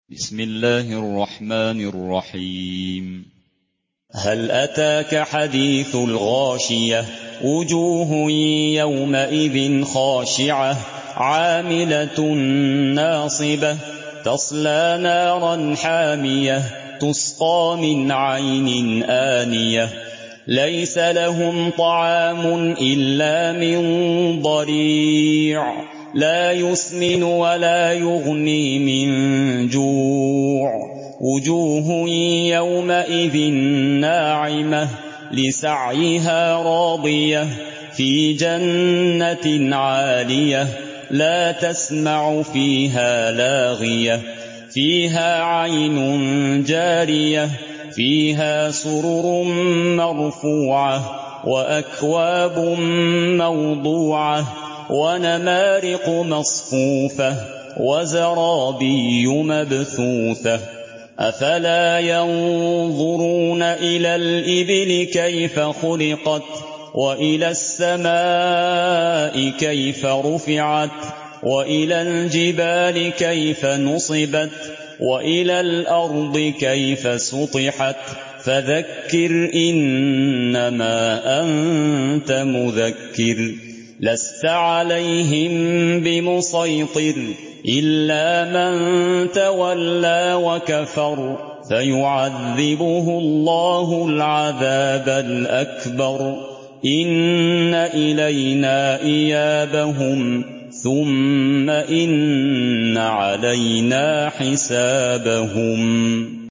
بسم الله الرحمن الرحيم. هل أتاك حديث الغاشية وجوه يومئذ خاشعة عاملة ناصبة تصلى نارا حامية تسقى من عين آنية ليس لهم طعام إلا من ضريع لا يسمن ولا يغني من جوع وجوه يومئذ ناعمة لسعيها راضية في جنة عالية لا تسمع فيها لاغية فيها عين جارية فيها سرر مرفوعة وأكواب موضوعة ونمارق مصفوفة وزرابي مبثوثة أفلا ينظرون إلى الإبل كيف خلقت وإلى السماء كيف رفعت وإلى الجبال كيف نصبت وإلى الأرض كيف سطحت فذكر إنما أنت مذكر لست عليهم بمسيطر إلا من تولى وكفر فيعذبه الله العذاب الأكبر إن إلينا إيابهم ثم إن علينا حسابهم.